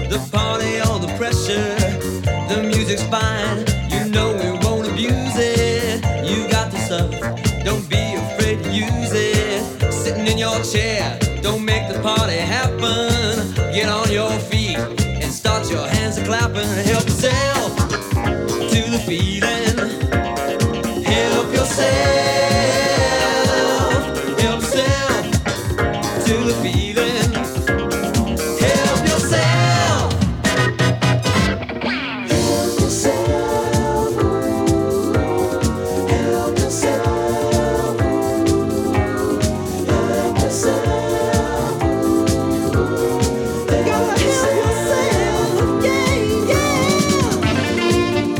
The party, all the pressure. The music's fine, you know we won't abuse it. You got the stuff, don't be afraid to use it. Sitting in your chair, don't make the party happen. Get on your feet and start your hands a clapping. Help yourself to the feeling. Help yourself. Help yourself to the feeling. Help yourself. Help yourself. Help yourself. Help yourself. You gotta help yourself. Yeah, yeah.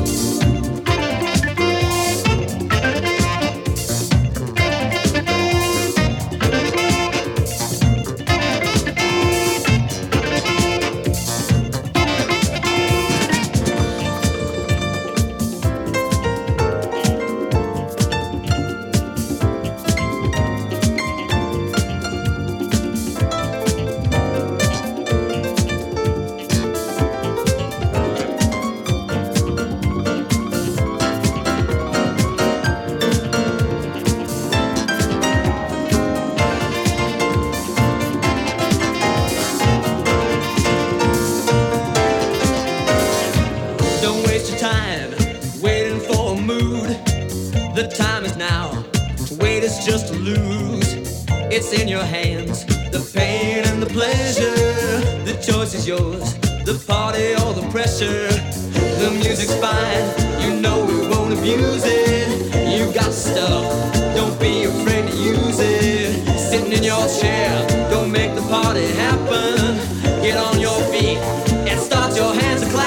Don't waste your time waiting for a mood. The time is now. To wait is just to lose. It's in your hands. The pain and the pleasure. The choice is yours. The party or the pressure. The music's fine. You know we won't abuse it. You got stuff. Don't be afraid to use it. Sitting in your chair. Don't make the party happen. Get on your feet and start your hands to clap.